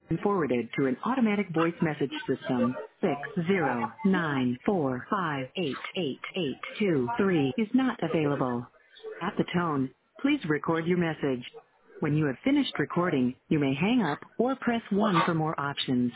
and forwarded to an automatic voice message system. 60945888823 is not available. At the tone, please record your message. When you have finished recording, you may hang up or press 1 for more options.